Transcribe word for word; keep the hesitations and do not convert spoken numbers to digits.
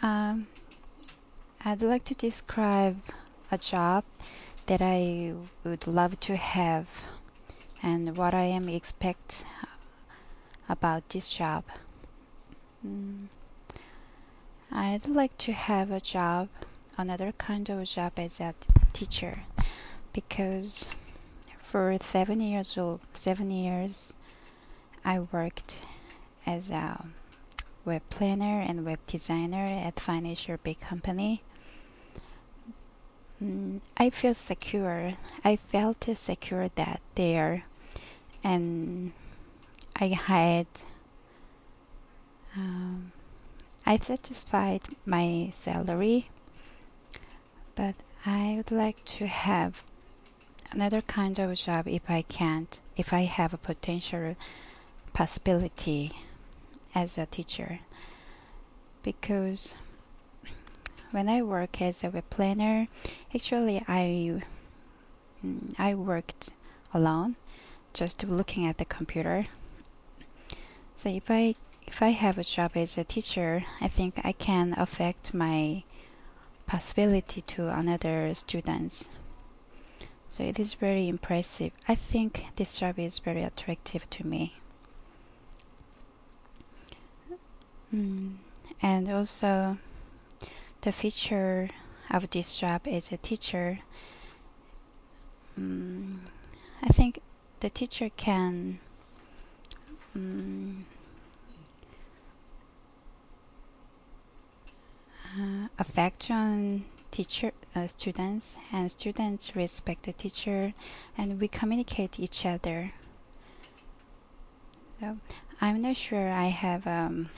Um, I'd like to describe a job that I would love to have and what I am expect about this job. Mm, I'd like to have a job, another kind of job as a teacher, because for seven years old, seven years, I worked as a web planner and web designer at financial big company. Mm, I feel secure. I felt secure that there, and I had um, I satisfied my salary, but I would like to have another kind of job if I can't, if I have a potential possibility as a teacher. Because when I work as a web planner, actually I mm, I worked alone, just looking at the computer. So if I if I have a job as a teacher, I think I can affect my possibility to another students. So it is very impressive. I think this job is very attractive to me. Mm. And also the feature of this job as a teacher, mm, I think the teacher can mm, uh, affect on teacher uh, students, and students respect the teacher, and we communicate each other. So I'm not sure I have um,